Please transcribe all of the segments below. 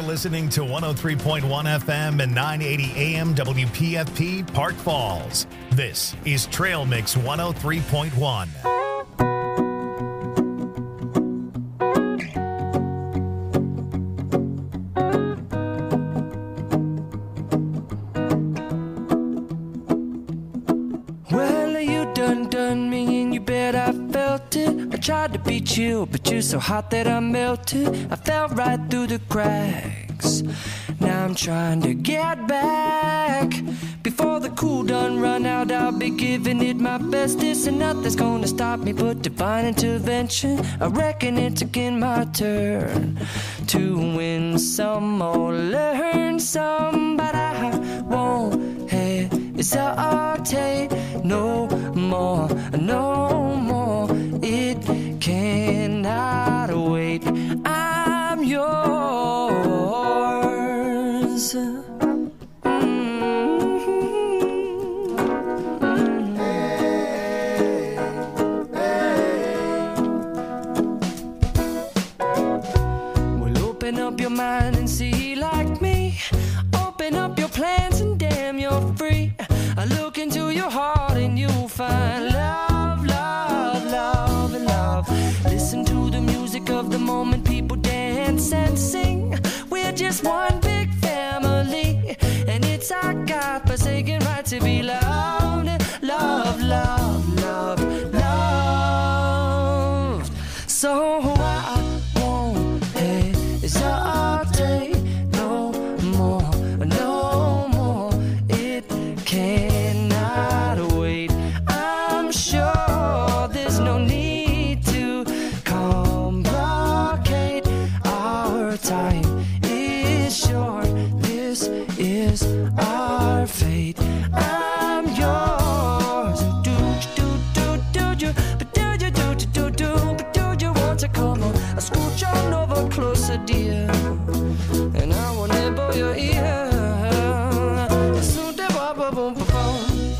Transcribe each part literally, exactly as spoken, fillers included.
listening to one oh three point one F M and nine eighty A M W P F P Park Falls. This is Trail Mix one oh three point one. Well, you done done me and you bet I felt it. I tried to beat you, but you're so hot that I melted. I fell right through the cracks. Now I'm trying to get back. Before the cool done run out, I'll be giving it my bestest, and nothing's gonna stop me but divine intervention. I reckon it's again my turn to win some or learn some, but I won't hesitate no more, no more. It cannot wait. I'm yours. Up your mind and see like me. Open up your plans and damn, you're free. I look into your heart and you'll find love, love, love, and love. Listen to the music of the moment, people dance and sing. We're just one big family, and it's our God-forsaken right to be loved, love, love, love, loved. So I won't hesitate no more, no more. It cannot wait. I'm sure there's no need to complicate. Our time is short. This is our fate. I'm yours. Do do do do do, but do you do do do do, but do you want to come on? I scooch on over closer, dear, and I will nibble your ear. Soon the boom boom boom boom.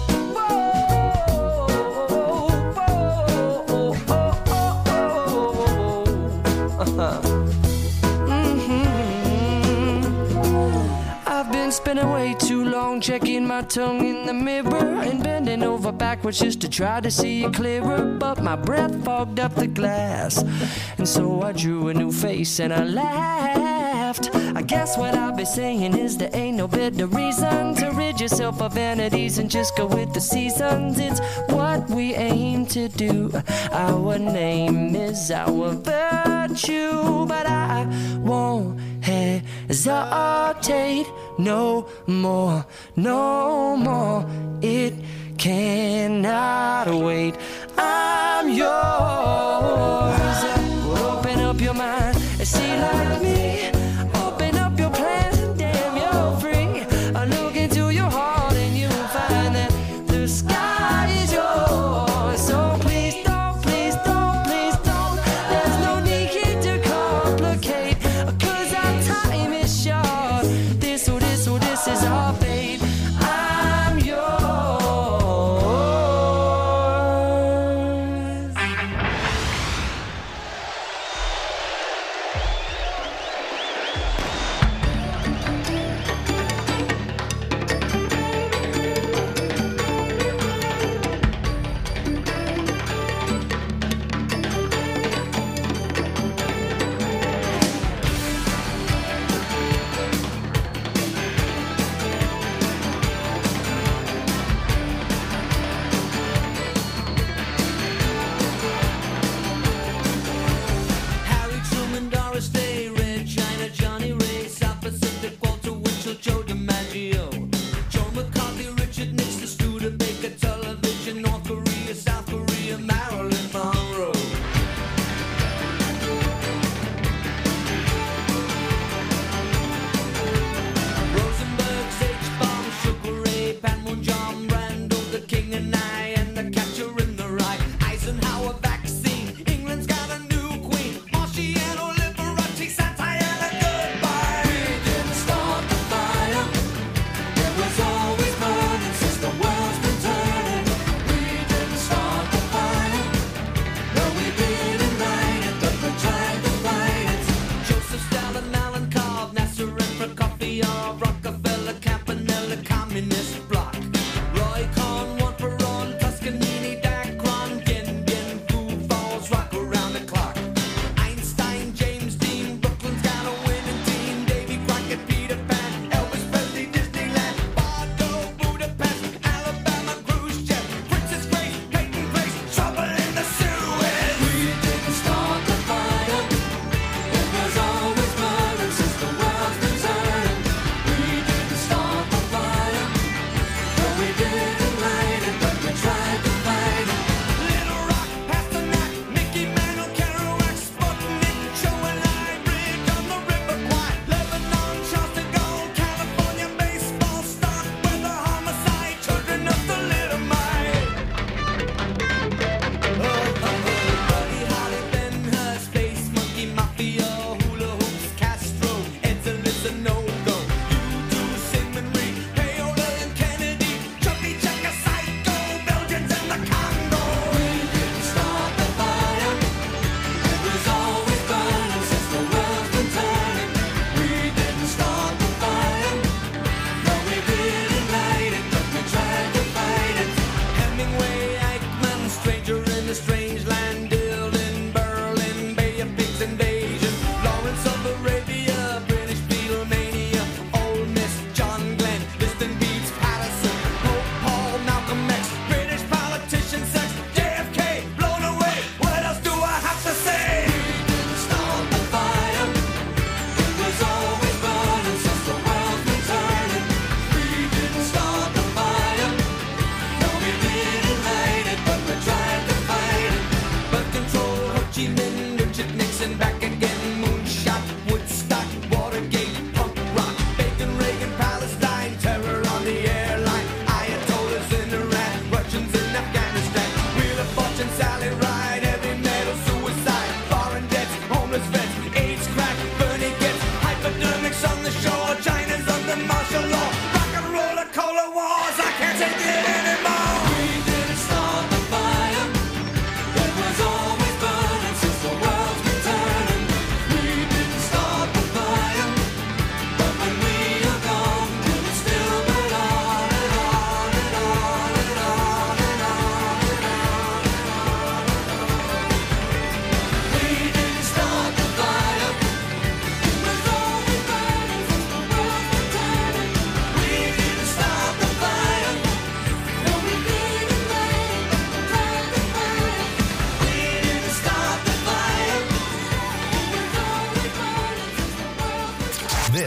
I've been spending way too long checking my tongue in the mirror and bending over backwards just to try to see it clearer, but my breath fogged up the glass, and so I drew a new face and I laughed. I guess what I'll be saying is there ain't no better reason to rid yourself of vanities and just go with the seasons. It's what we aim to do. Our name is our virtue, but I won't hesitate no more, no more. It cannot wait. I'm yours. Open up your mind and see like me. Open up your plans and damn, you're free. I look into your heart and you'll find that the sky is yours. So please don't, please don't, please don't. There's no need to complicate, 'cause our time is short. This or this or this is our fate. I'm yours.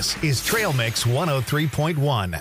This is Trail Mix one oh three point one.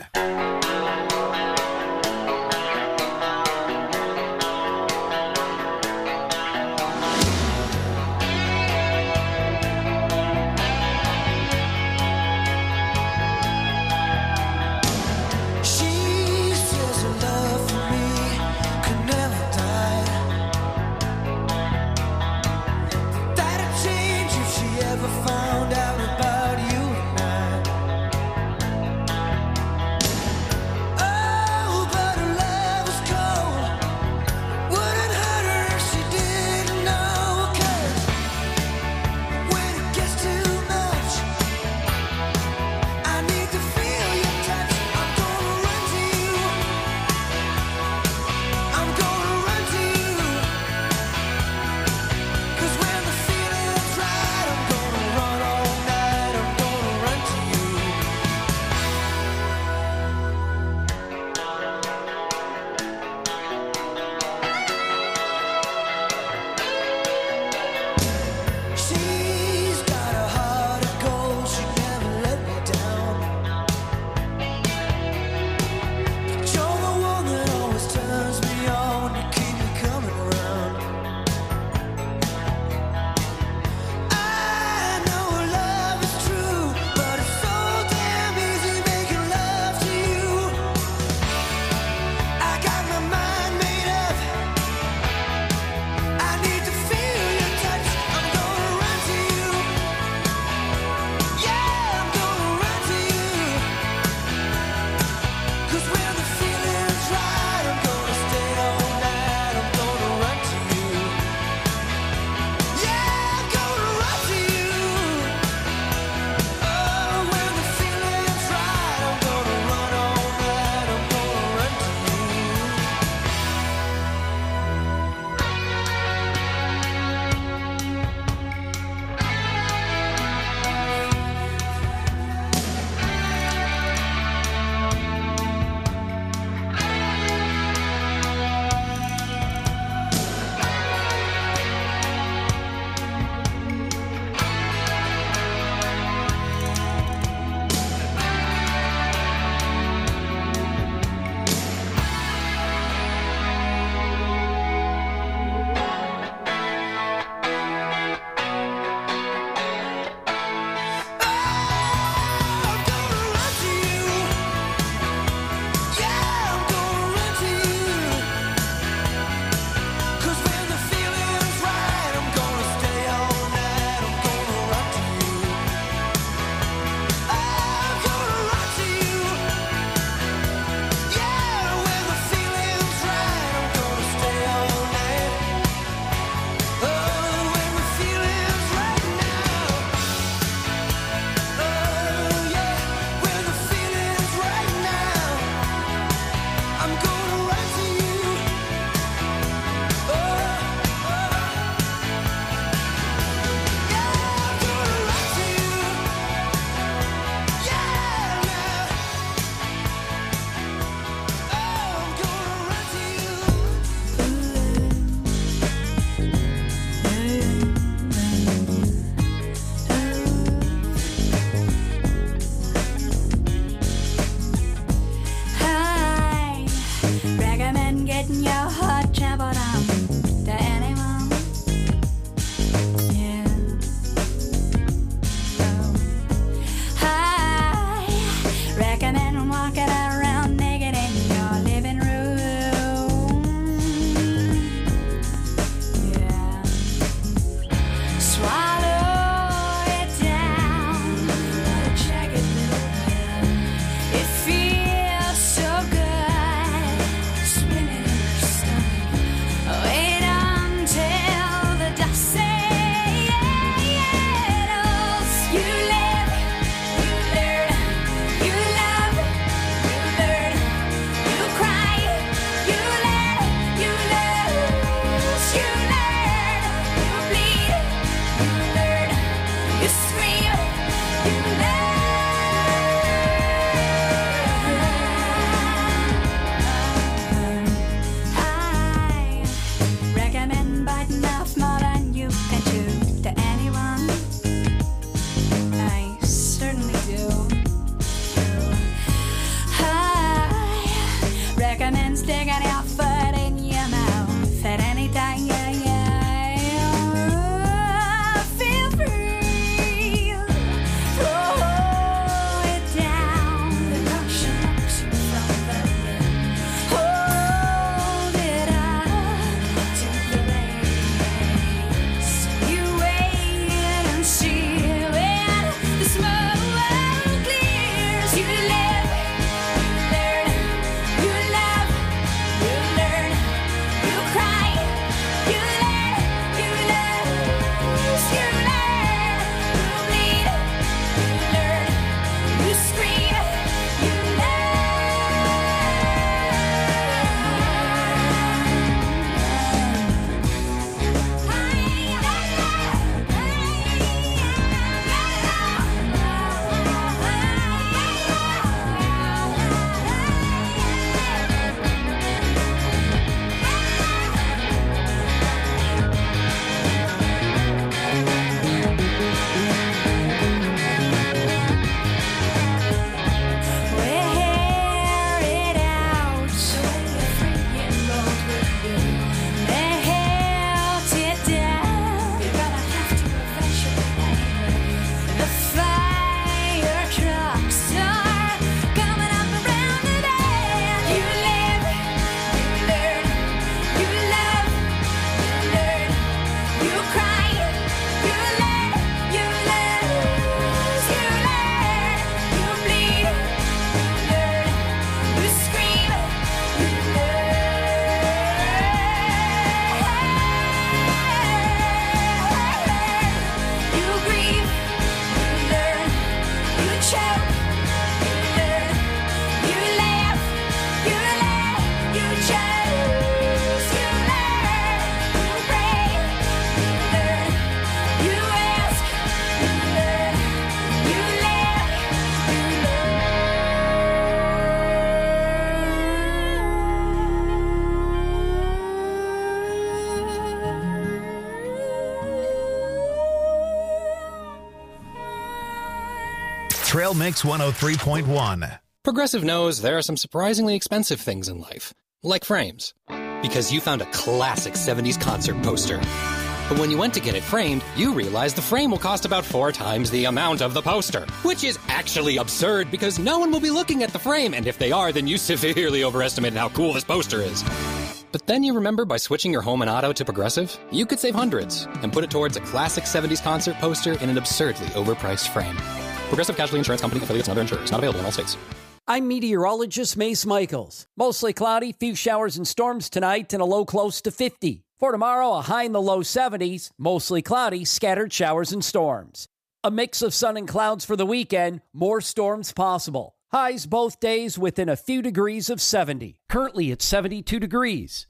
Trail Mix one oh three point one. Progressive knows there are some surprisingly expensive things in life, like frames. Because you found a classic seventies concert poster. But when you went to get it framed, you realized the frame will cost about four times the amount of the poster. Which is actually absurd because no one will be looking at the frame, and if they are, then you severely overestimated how cool this poster is. But then you remember by switching your home and auto to Progressive, you could save hundreds and put it towards a classic seventies concert poster in an absurdly overpriced frame. Progressive Casualty Insurance Company, affiliates, and other insurers. Not available in all states. I'm meteorologist Mace Michaels. Mostly cloudy, few showers and storms tonight, and a low close to fifty. For tomorrow, a high in the low seventies, mostly cloudy, scattered showers and storms. A mix of sun and clouds for the weekend, more storms possible. Highs both days within a few degrees of seventy. Currently at seventy-two degrees.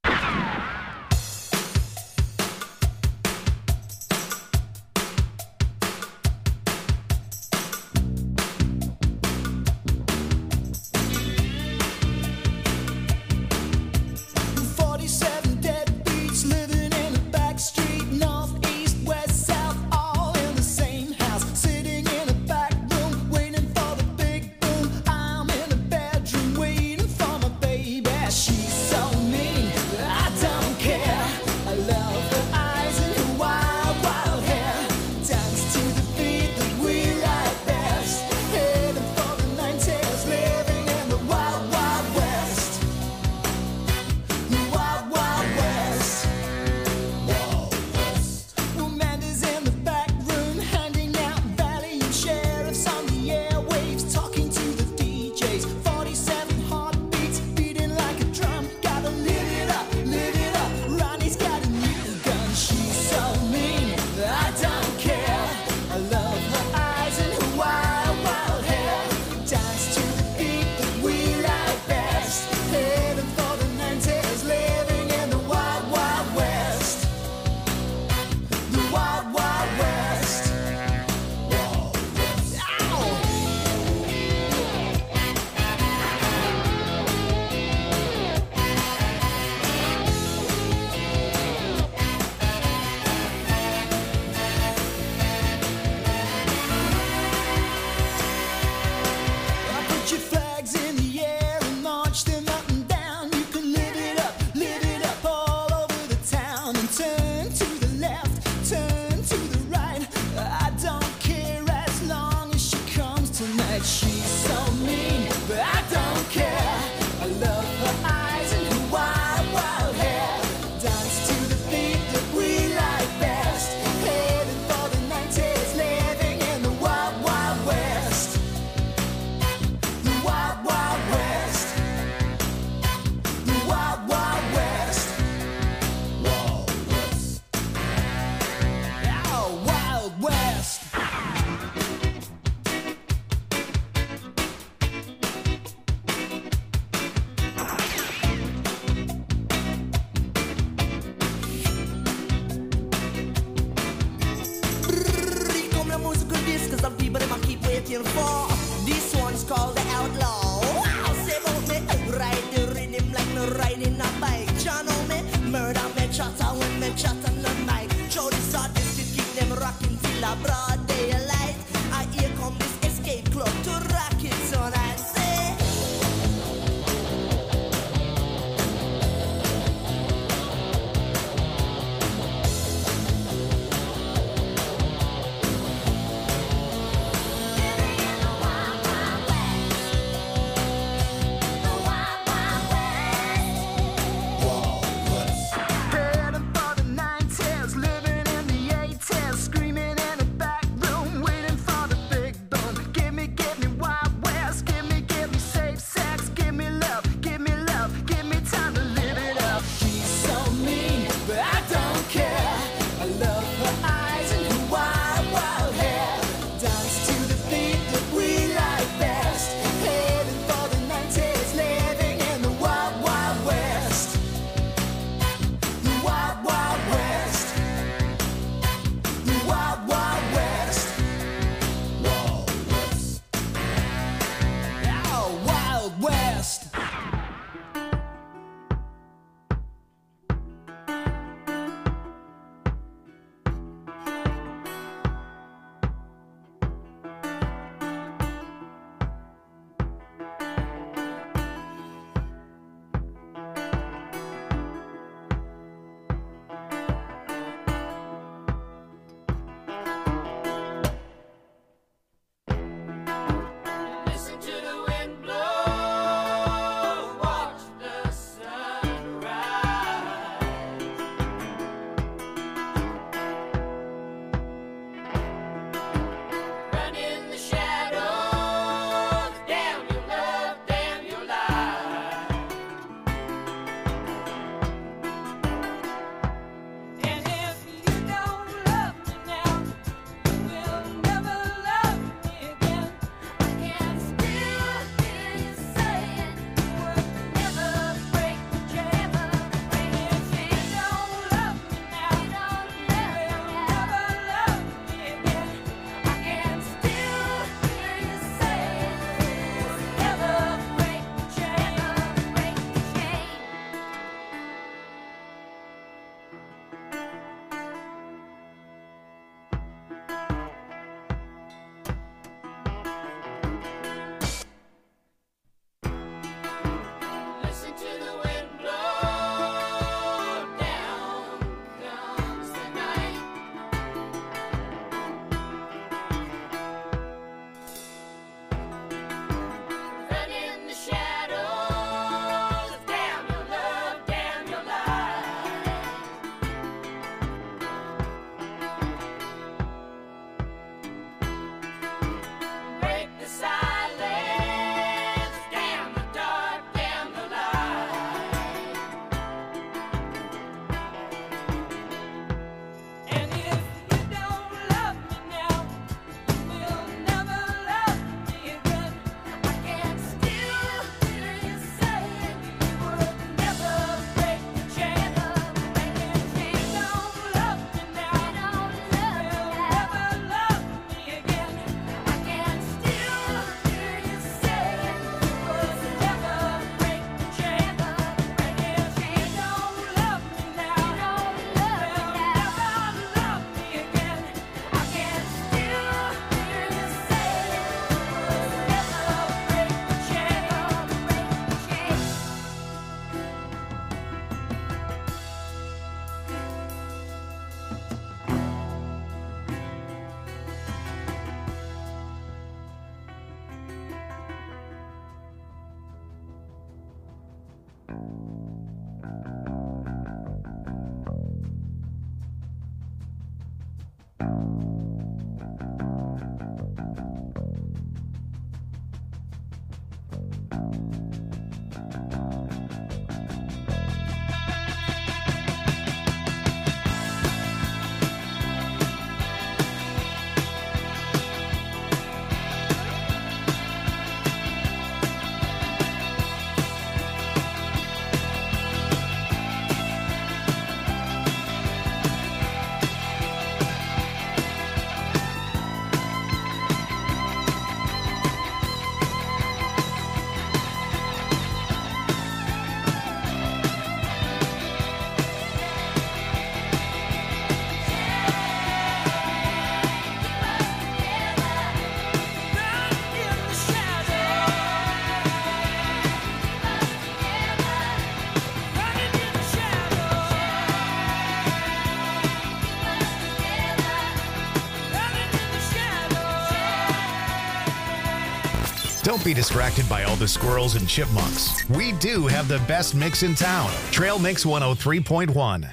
Don't be distracted by all the squirrels and chipmunks. We do have the best mix in town. Trail Mix one oh three point one.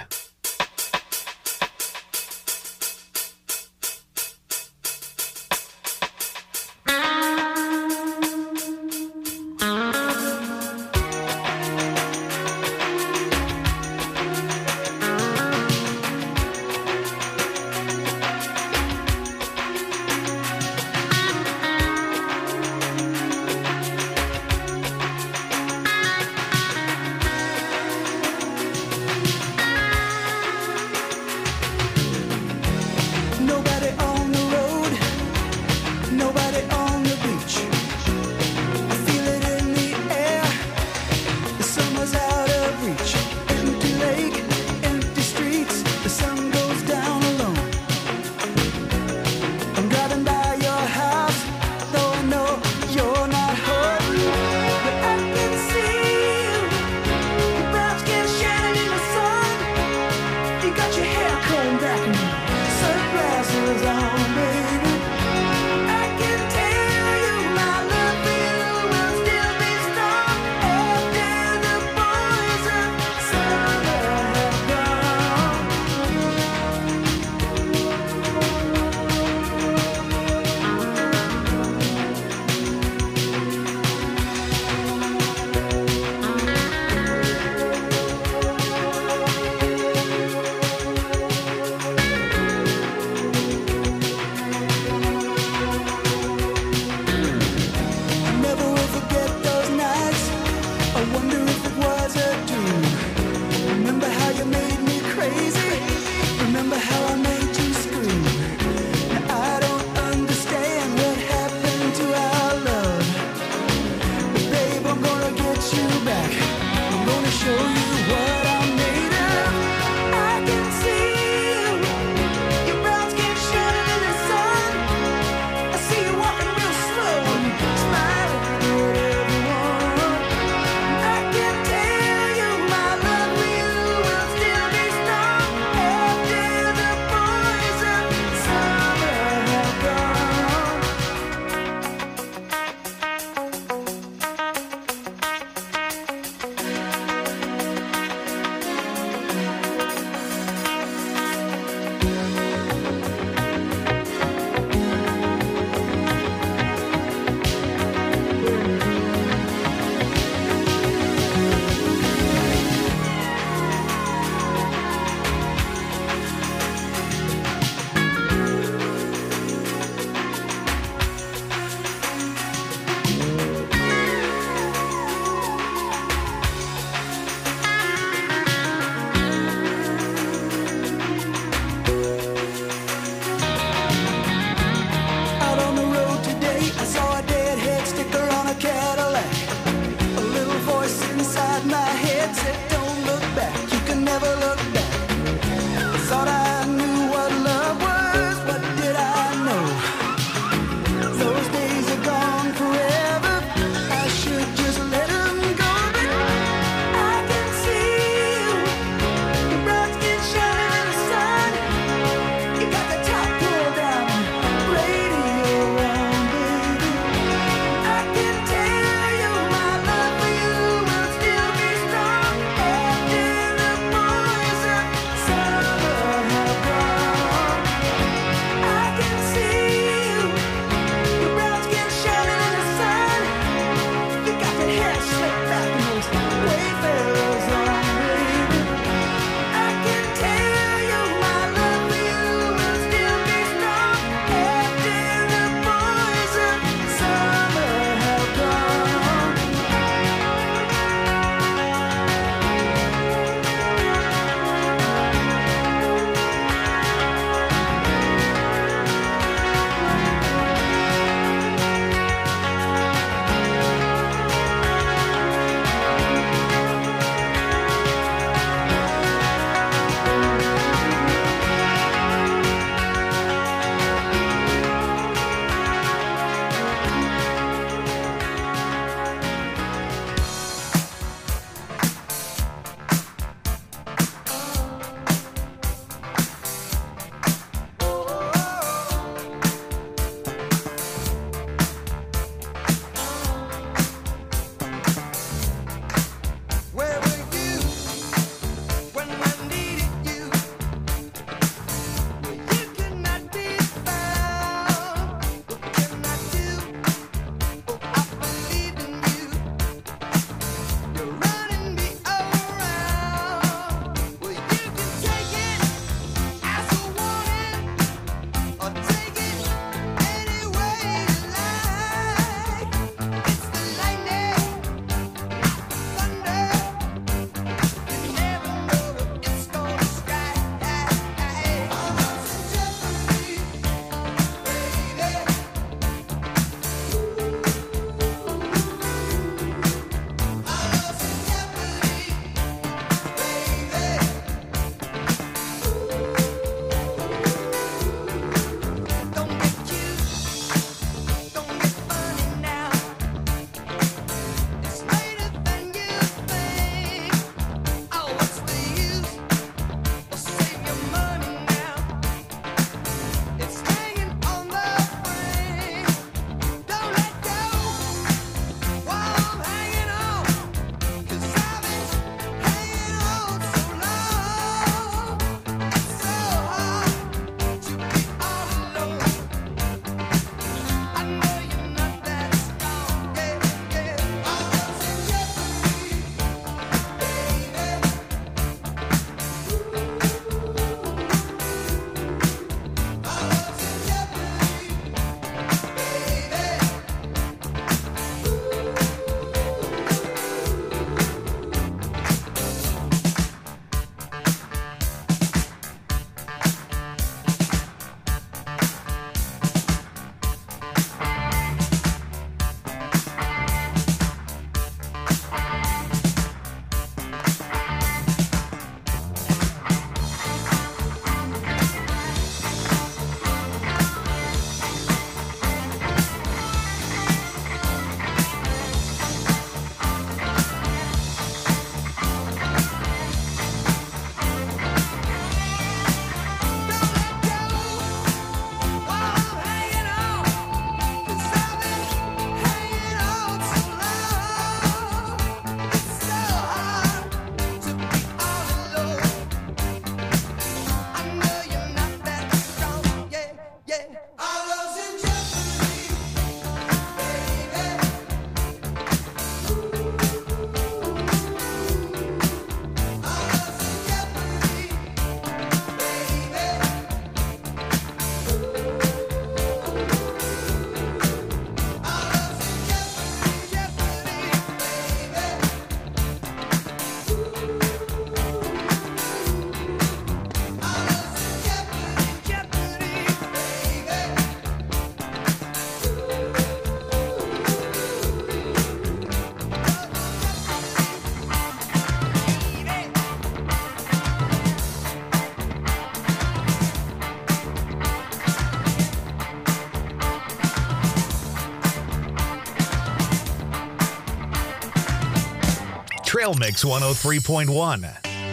Trail Mix one oh three point one.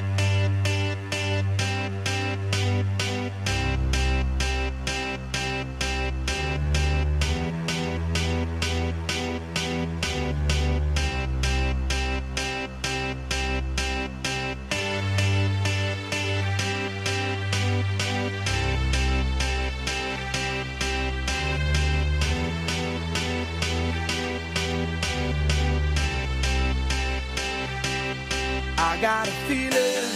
I got a feeling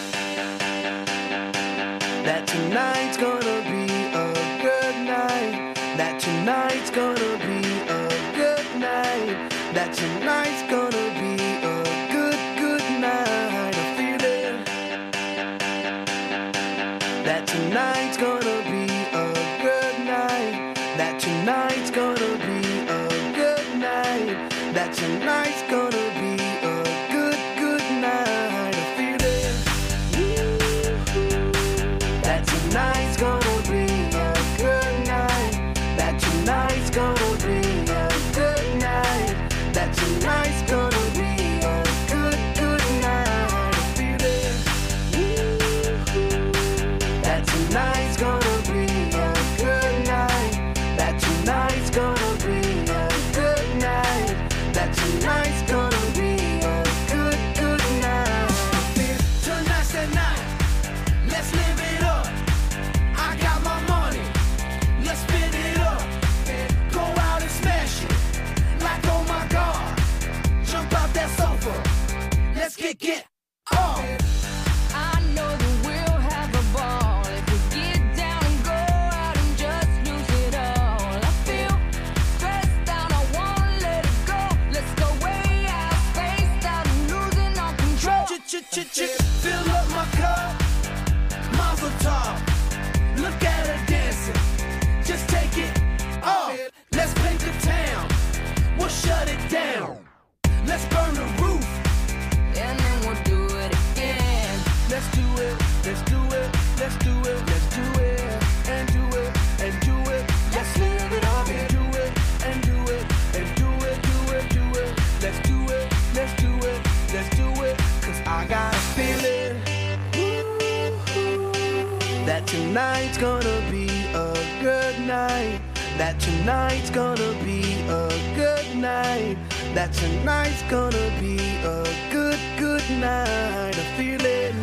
that tonight's gonna be a good night. That tonight's gonna be a good night. That tonight's gonna be a good, good night. A feeling that tonight's gonna be a good night. That tonight's gonna be a good night. That tonight's gonna be a good, good night. A feeling that tonight's gonna be a good night. That tonight's gonna be a good night. That tonight's gonna be a good, good night. A feeling that tonight's gonna be a good night. That tonight's gonna be a good night. That tonight's gonna be a good, good night. Tonight's the night. Let's live it up. I got my money. Let's spin it up. Go out and smash it. Like, oh my God. Jump out that sofa. Let's get, get off. I know that we'll have a ball if we get down and go out and just lose it all. I feel stressed out, I wanna let it go. Let's go way out, spaced out and losing all control. Ch-ch-ch-ch. Fill up my cup. Mazel tov. Look at her dancing. Just take it off. Let's paint the town. We'll shut it down. Let's burn the roof. And then we'll do it again. Let's do it. Let's do it. Let's do it. Let's do it. And do it. And do it. Let's live it up and do it. And do it. And do it. Do it. Do it. Let's do it. Let's do it. Let's do it. Cause I got a feeling that tonight's gonna be a good night. That tonight's gonna be a good night. That tonight's gonna be a good, good night. A feeling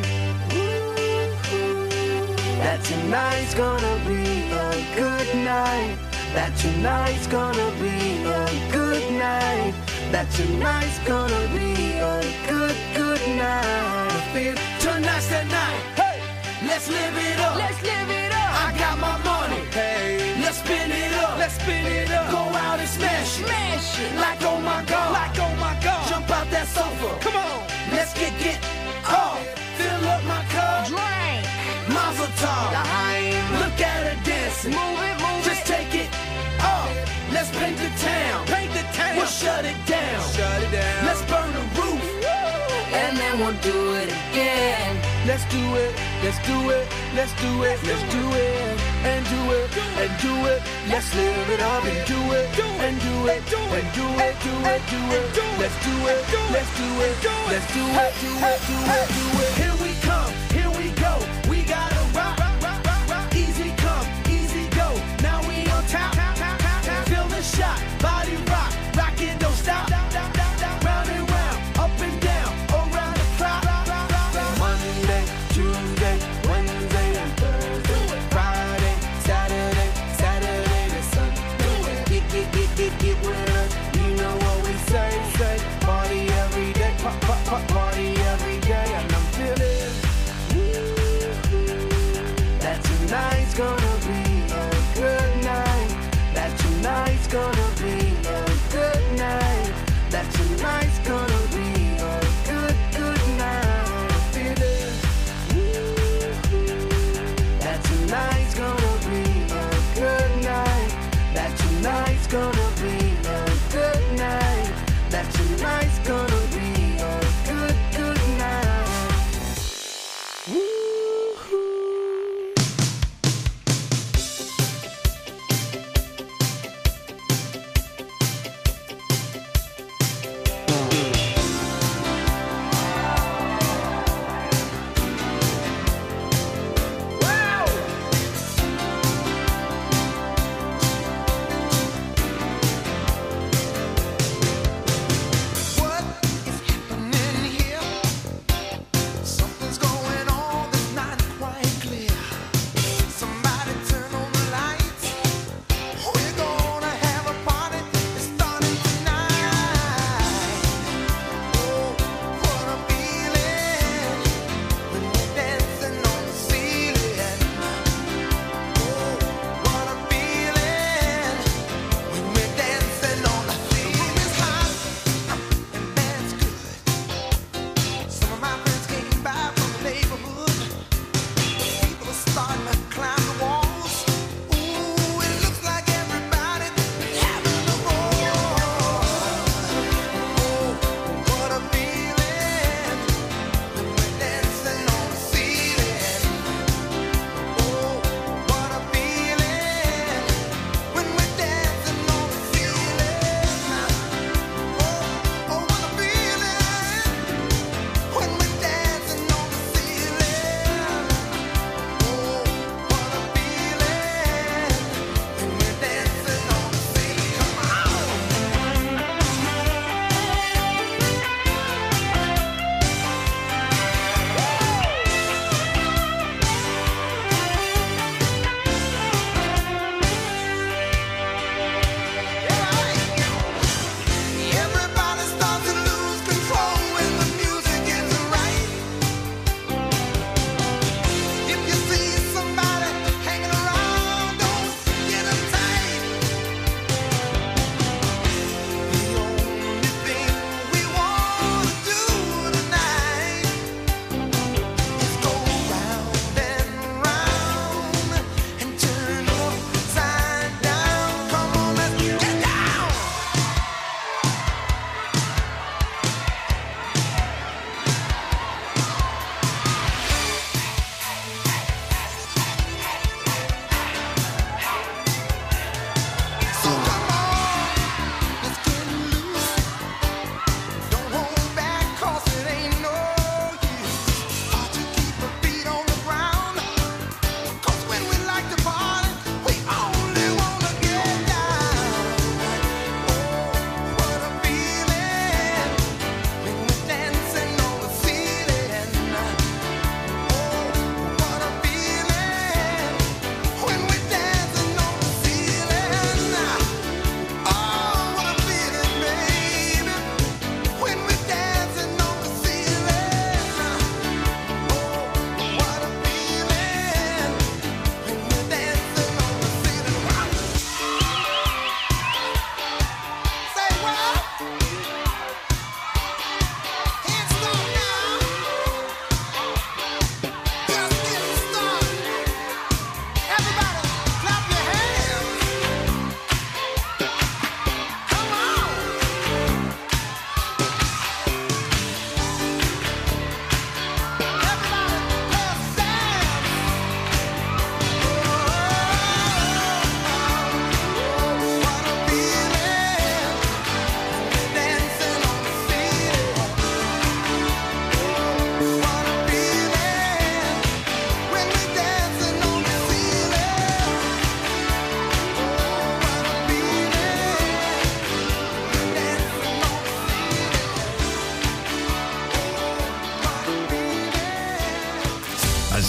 that tonight's gonna be a good night. That tonight's gonna be a good night. That tonight's gonna be a good, good night. I feel tonight's the night. Hey, let's live it up. Let's live it up. I got my money. Hey, let's spin it up. Let's spin it up. Go out and smash it. Smash it. Like oh my God. Like oh my God. Jump out that sofa. Come on. Let's get get off. Fill up my cup. Drink. Mazel tov. L'chaim. Look at her dancing. Move it, move Just it. take it off. Let's paint the town. Paint the town. We'll shut it down. Shut it down. Let's burn the roof. And then we'll do it again. Let's do it. Let's do it. Let's do it. Let's do it. And do it. And do it. Let's live it up and do it. And do it. And do it. Do it. Do it. Let's do it. Let's do it. Let's do it. Do it. Do it. Do it. Here we come. Here we go. We gotta rock. Easy come. Easy go. Now we on top. Feel the shot. Body rock. Rock it. Don't stop. Round and round. Up and down. Around the clock. Monday, Tuesday, Wednesday, and Thursday. Friday, Saturday, Saturday to Sunday. Get, get, get, get, get with us. You know what we say, say. Party every day, pop, pop, pop, party every day. And I'm feeling that tonight's gonna be a good night. That tonight's gonna be a good night. That tonight's gonna be a good, good night. Feeling that tonight's gonna be a good night. That tonight's gonna be a good night. That tonight's gonna be a good, good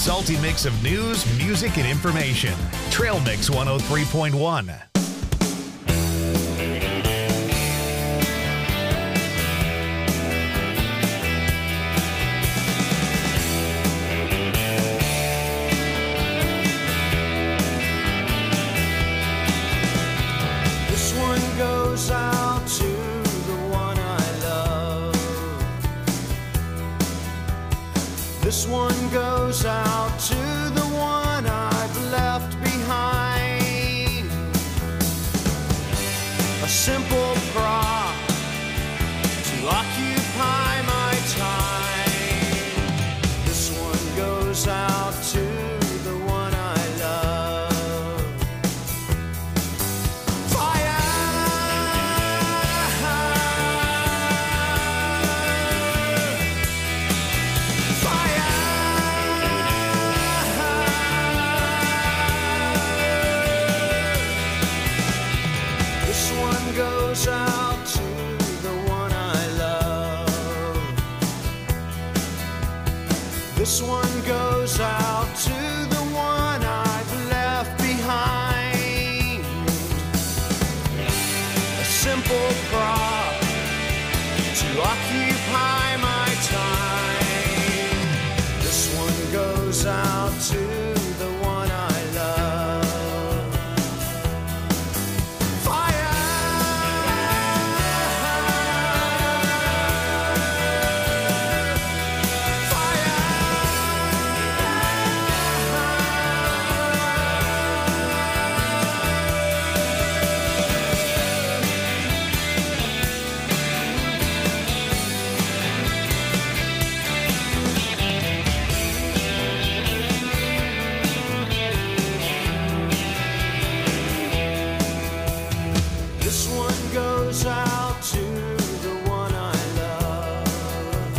salty mix of news, music, and information. Trail Mix one oh three point one. This one goes out to the one I love. This one goes out to the one I've left behind. A simple prop to occupy my time. This one goes out to the one I love. Fire! This one goes out to the one I love. This one goes out to the one I've left behind. A simple prop to occupy my time. This one goes out to the one I love. This one goes out to the one I love.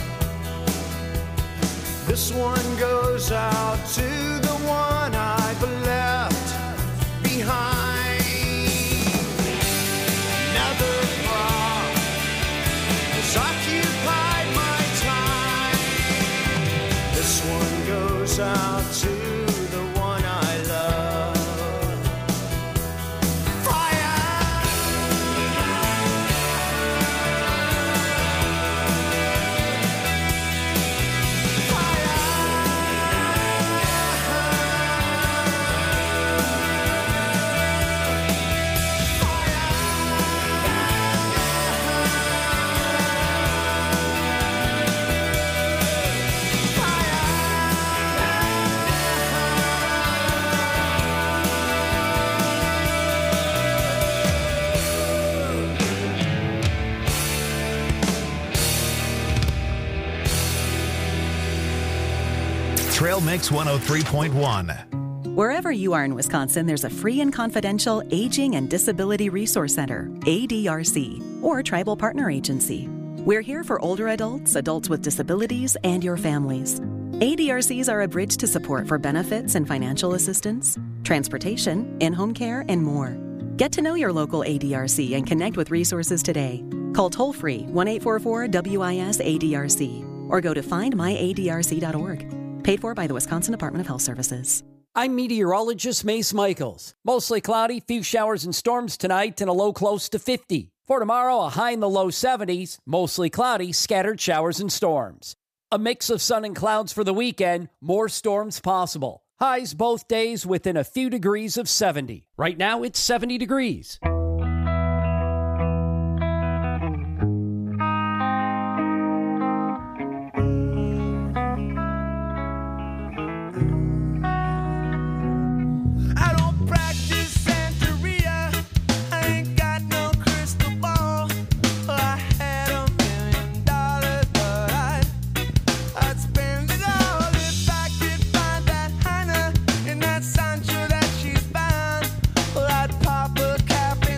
This one goes out to the one I've left behind. Another prop has occupied my time. This one goes out to the one I love. Trail Mix one oh three point one. Wherever you are in Wisconsin, there's a free and confidential Aging and Disability Resource Center, A D R C, or Tribal Partner Agency. We're here for older adults, adults with disabilities, and your families. A D R Cs are a bridge to support for benefits and financial assistance, transportation, in-home care, and more. Get to know your local A D R C and connect with resources today. Call toll-free one eight four four W I S A D R C or go to find my A D R C dot org. Paid for by the Wisconsin Department of Health Services. I'm meteorologist Mace Michaels. Mostly cloudy, few showers and storms tonight and a low close to fifty. For tomorrow, a high in the low seventies, mostly cloudy, scattered showers and storms. A mix of sun and clouds for the weekend, more storms possible. Highs both days within a few degrees of seventy. Right now, it's seventy degrees. Sancho that she's bound. Well, I'd pop a cap in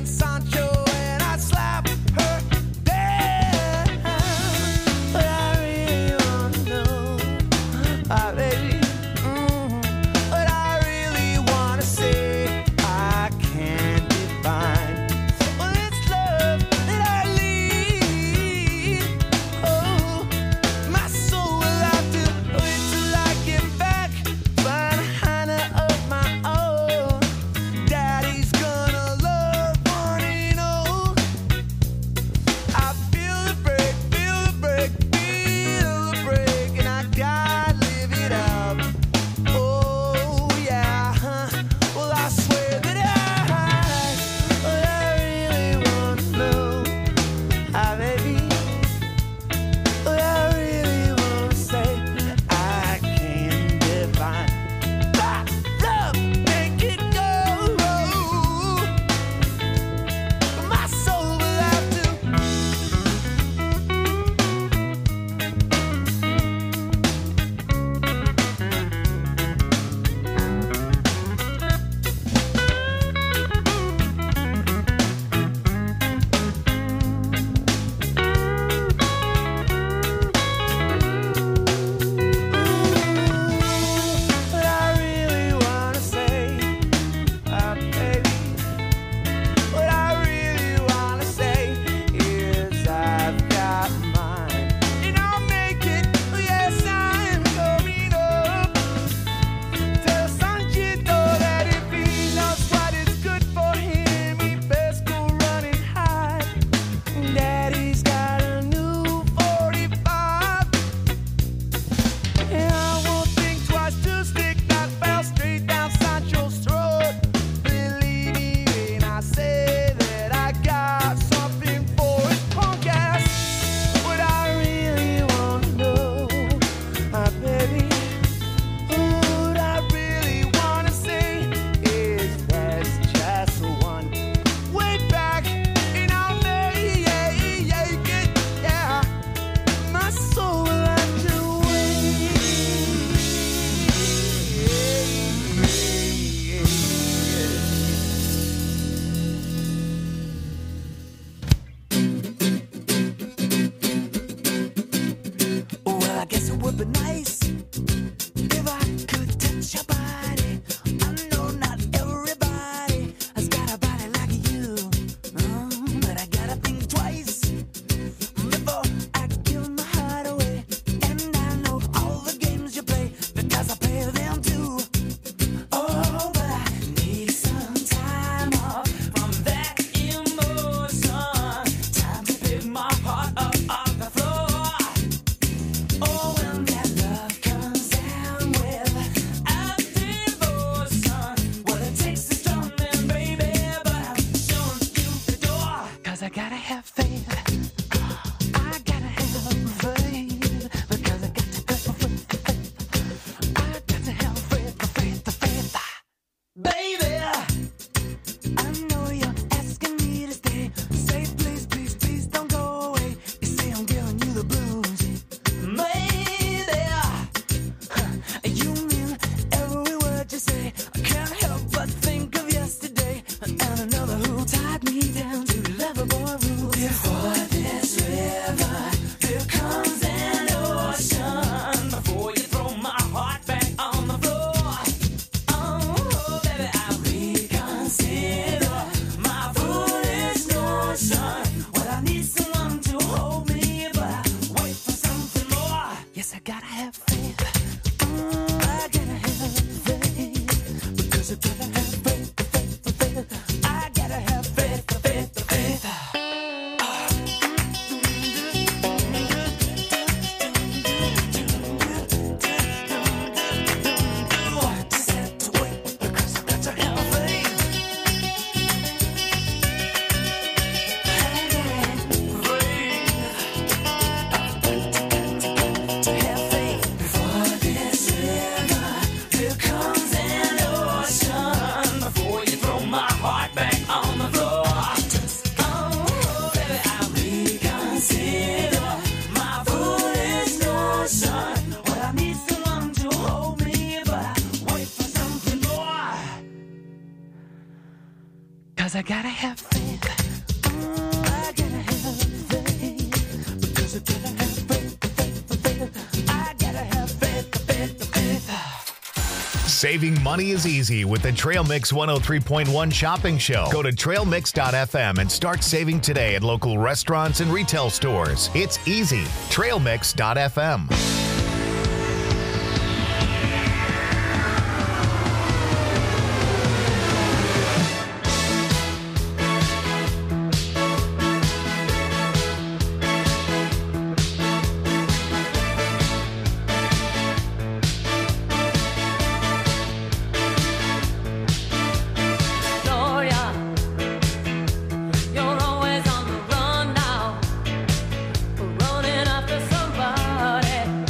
I guess it would be nice if I could touch your body. I know not everybody has got a body like you, mm, but I gotta think twice before I give my heart away. And I know all the games you play because I play them too. Oh, but I need some time off from that emotion. Time to pick my heart up off the floor. Oh, when that love comes down without devotion, what it takes is strong, man, baby. But I'm showing you the door, 'cause I gotta have faith. I gotta have faith, because I got to have faith. I got to have faith, faith, faith. Baby, I know you're asking me to stay. Say please, please, please don't go away. You say I'm giving you the blues. Maybe you mean every word you say. I can't help but think of yesterday and another who tied me down to Loverboy rules. Before this river, there comes an ocean. Before you throw my heart back on the floor. Oh, baby, I reconsider my foolish notion. Well, I need someone to hold me, but I wait for something more. Yes, I gotta have faith. Mm, I gotta have faith, because I gotta have faith, faith, faith. I gotta have faith, faith, faith. Just have to wait, because I got to have faith. To have faith. Before this river, there comes an ocean. Before you throw my heart back on the floor. Oh, baby, I reconsider my foolish notion. Well, I need someone to hold me, but I wait for something more. 'Cause I gotta have faith. Mm, I gotta have faith. Because I gotta have faith, faith, faith. I gotta have faith, faith, faith. Saving money is easy with the Trail Mix one oh three point one shopping show. Go to trail mix dot f m and start saving today at local restaurants and retail stores. It's easy. trail mix dot f m. Gloria, you're always on the run now, running after somebody.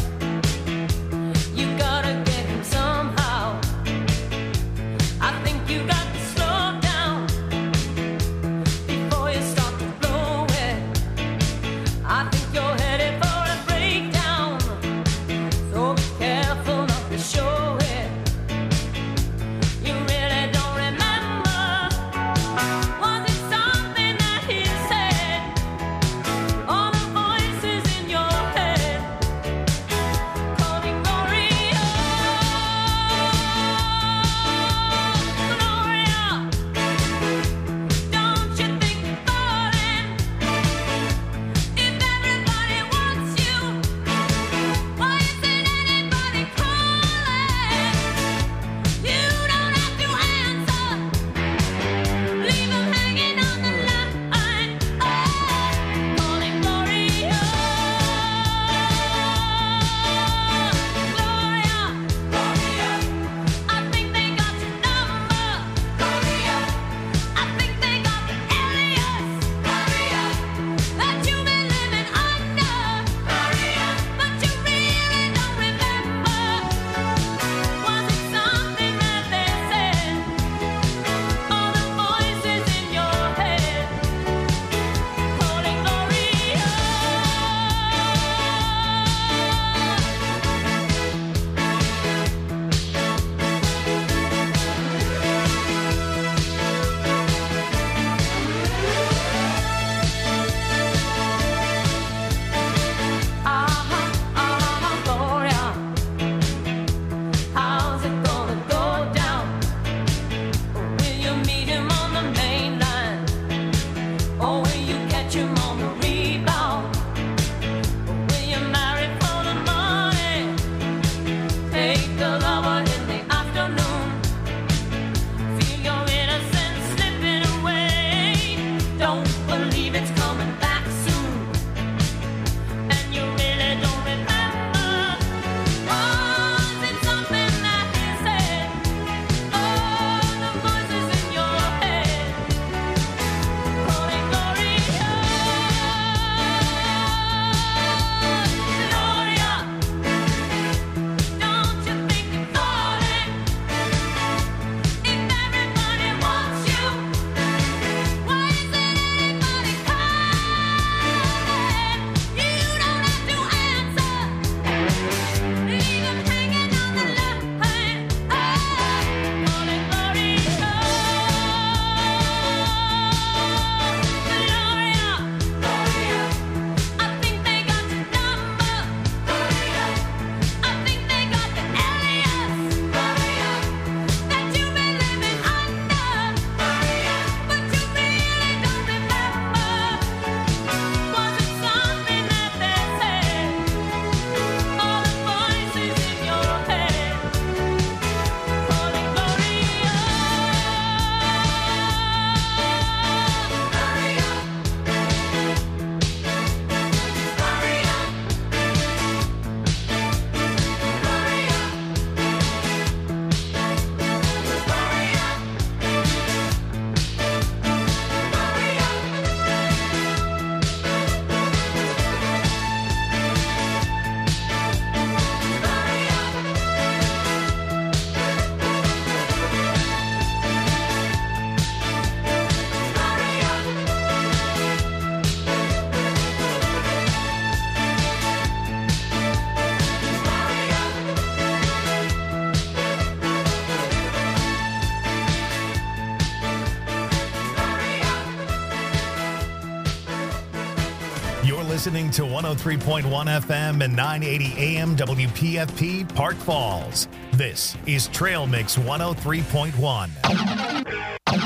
listening to one oh three point one F M and nine eighty A M W P F P Park Falls. This is Trail Mix one oh three point one.